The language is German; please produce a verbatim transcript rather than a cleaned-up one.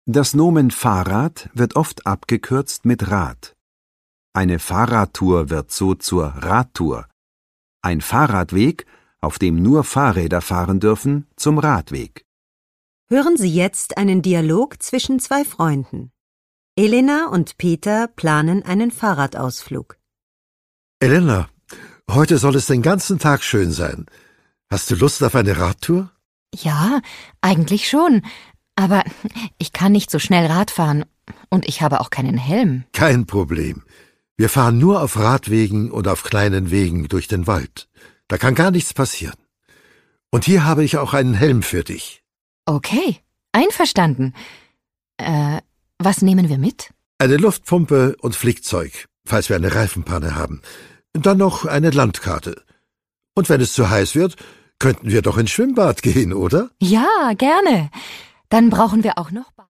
Das Nomen Fahrrad wird oft abgekürzt mit Rad. Eine Fahrradtour wird so zur Radtour. Ein Fahrradweg, auf dem nur Fahrräder fahren dürfen, zum Radweg. Hören Sie jetzt einen Dialog zwischen zwei Freunden. Elena und Peter planen einen Fahrradausflug. Elena, heute soll es den ganzen Tag schön sein. Hast du Lust auf eine Radtour? Ja, eigentlich schon. Aber ich kann nicht so schnell Rad fahren und ich habe auch keinen Helm. Kein Problem. Wir fahren nur auf Radwegen und auf kleinen Wegen durch den Wald. Da kann gar nichts passieren. Und hier habe ich auch einen Helm für dich. Okay, einverstanden. Äh, was nehmen wir mit? Eine Luftpumpe und Flickzeug, falls wir eine Reifenpanne haben. Dann noch eine Landkarte. Und wenn es zu heiß wird, könnten wir doch ins Schwimmbad gehen, oder? Ja, gerne. Dann brauchen wir auch noch